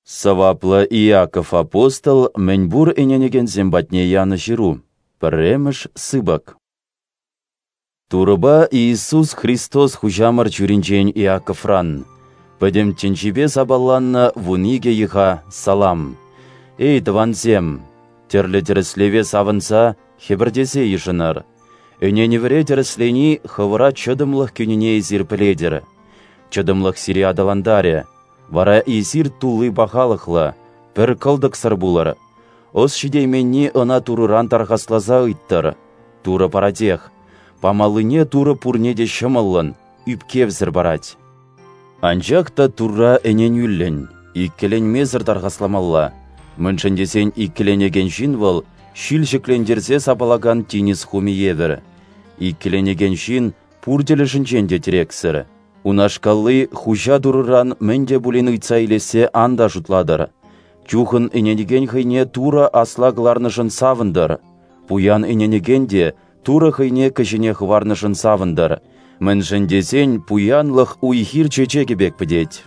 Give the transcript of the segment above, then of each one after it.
Саваплы Иаков апостол Меньбур иненеген зембатне яны жиру. Премеш сыбак. Турыба Иисус Христос хужамар чуринчен Иаковран. Пөдем ченчибе сабалланна вуниге иха салам. Эй, твансем, терлі тіріслеве савынса хебірдесе ешінар. Өненевіре тіріслені хывыра чыдымлық күніне зирпіледер. Чыдымлық сири адаландаре. Вара изир тулы бахалықла, пір кылдық сыр булар. Ос шидейменне ына турыран тархаслаза ыйттыр. Туры парадех. Памалыне туры пурнеде шымылын, үпкевзір барать. Анжақта тура энен юллен, иккелен мезір тархасламалла. Міншіндесен иккеленеген жин выл, шил жіклендерзе сапалаган тинис хуми евір. Иккеленеген жин пурделі жінченде терексір. Унашкаллы хужа дурыран менде булин ыйца илесе анда жутладыр. Чухын иненеген хыйне тура аслагларнышын савындар. Пуян иненегенде тура хыйне кышыне хварнышын савындар. Міншіндесен пуянлық уйхир чечеге бек підет.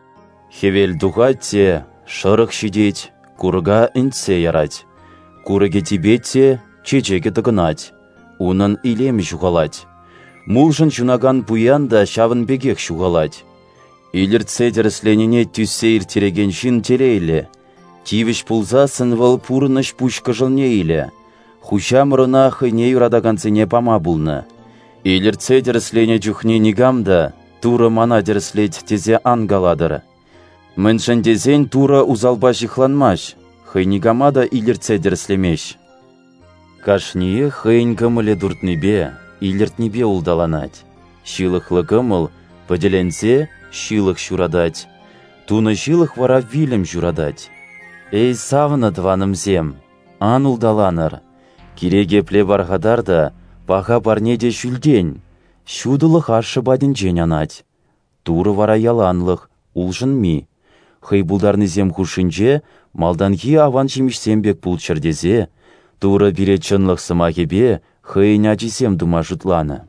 Хевел духатте, шырық шидет, курга интсе ярать. Курыге тибетте, чечеге тыгынать. Унын илем жуғалать. Мулжын жунаган пуянда шавын бегех шуғалать. Иліртсе дерісленіне түссейр тереген жин телейлі. Тивіш пулзасын выл пурыныш пушка жылне илі. Хуща мұрына хыйне юрадаганцыне пама булны. Иліртсе деріслене жүхне нигамда, тура мана деріслет тезе ангаладыр. Міншін дезен тура узалба жихланмаш, хыйнигамада иліртсе деріслемеш. Кашние хыйн кымыле дуртныбе, иліртнебе улдаланать. Шилықлы кымыл, поделенсе, шилық шурадать. Туны шилық вара вилім журадать. Эй, савына тванымзем, ан улдаланыр. Киреге пле барғадарда, паха барнеде шүлден. Шудылық аршы бадинчен анать. Туры вара яланлық, улжын ми. Хый булдарнызем хушинче, малданхи аван жемішсембек пулчырдезе. Туры бире чынлық сымахебе, хыйня жесем дума жутланы.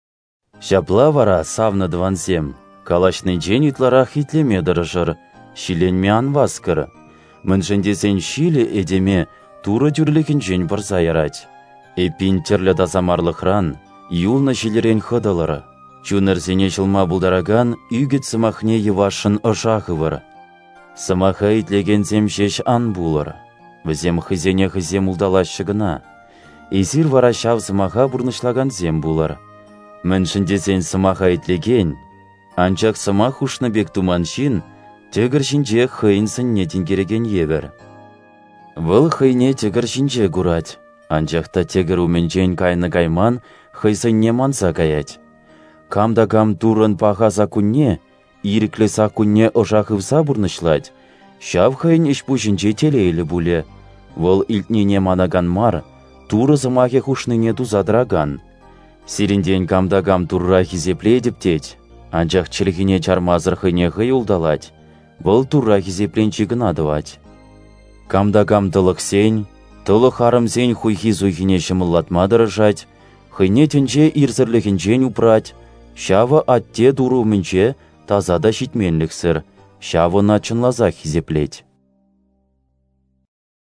Шапла вара савны двансем. Калашный джен ютлара хитлеме дырыжыр. Шиленме анваскыр. Міншіндесен шиле эдеме туры дүрлікен жен барса ярать. Эпин терлі дазамарлықран, юлны шилерен хыдалары. Чунырзене жылма булдараган үгіт сымахне евашын ұжағывыр. Сымаха итлегензем шеш ан булыр. Візем хызене хызем улдалашшығына. Эзир вара шав сымаха бұрнышлаган зем булыр. Міншіндесен сымаха итлеген, анчақ сымах ушны бек туманшин, тегір жинже хыйынсын нетін кереген евір. Выл хыйне тегір жинже гурать. Анчақта тегір уменчен кайны кайман хыйсын не манса каять. Камда-кам турын паха закунне, ириклі сакунне ожақывса бұрнышлать. Шав хыйн ішпушінче телейлі буле. Выл илтнене манаган мар, туры зымахе хушныне тузадраган. Сиренден камда-кам турра хизепледіп тет. Анчақ чілгіне чармазыр хыйне хый улдалать. Выл турра хизепленчі гынадывать. Камда-кам тылық сень, тылық арымсен хуйхи-зуйхине шымыллатма дырыжать, хыйне тенче ирзірлігінчен упрать, шавы атте туру мінче тазада шитменлік сыр, шавы начынлаза хизеплеть.